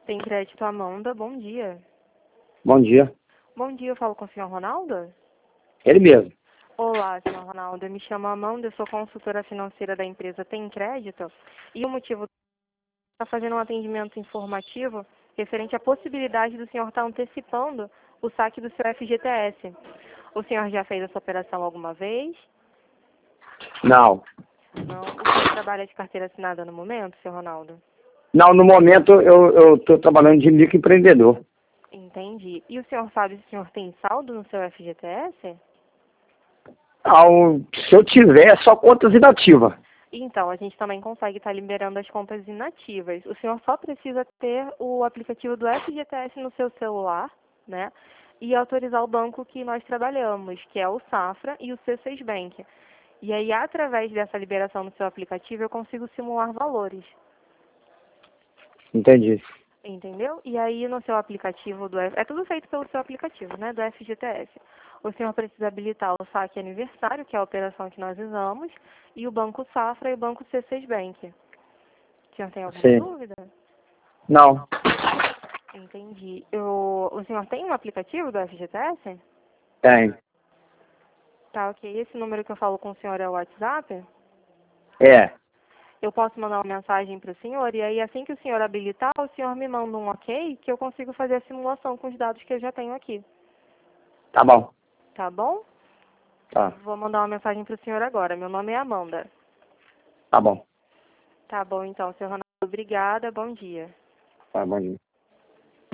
Tem crédito Amanda, bom dia. Bom dia. Bom dia, eu falo com o senhor Ronaldo? Ele mesmo. Olá, senhor Ronaldo, eu me chamo Amanda, eu sou consultora financeira da empresa Tem Crédito e o motivo está fazendo um atendimento informativo referente à possibilidade do senhor estar antecipando o saque do seu FGTS. O senhor já fez essa operação alguma vez? Não. Não. O senhor trabalha de carteira assinada no momento, senhor Ronaldo? Não, no momento eu estou trabalhando de microempreendedor. Entendi. E o senhor sabe se o senhor tem saldo no seu FGTS? Se eu tiver, é só contas inativas. Então, a gente também consegue estar liberando as contas inativas. O senhor só precisa ter o aplicativo do FGTS no seu celular, né? E autorizar o banco que nós trabalhamos, que é o Safra e o C6 Bank. E aí, através dessa liberação no seu aplicativo, eu consigo simular valores. Entendi. Entendeu? E aí no seu aplicativo é tudo feito pelo seu aplicativo, né, do FGTS. O senhor precisa habilitar o saque aniversário, que é a operação que nós usamos, e o Banco Safra e o Banco C6 Bank. O senhor tem alguma Sim. dúvida? Não. Entendi. O senhor tem um aplicativo do FGTS? Tem. Tá, ok. Esse número que eu falo com o senhor é o WhatsApp? É. Eu posso mandar uma mensagem para o senhor e aí assim que o senhor habilitar, o senhor me manda um ok que eu consigo fazer a simulação com os dados que eu já tenho aqui. Tá bom. Tá bom? Tá. Vou mandar uma mensagem para o senhor agora. Meu nome é Amanda. Tá bom. Tá bom, então, senhor Ronaldo. Obrigada. Bom dia. Tá bom.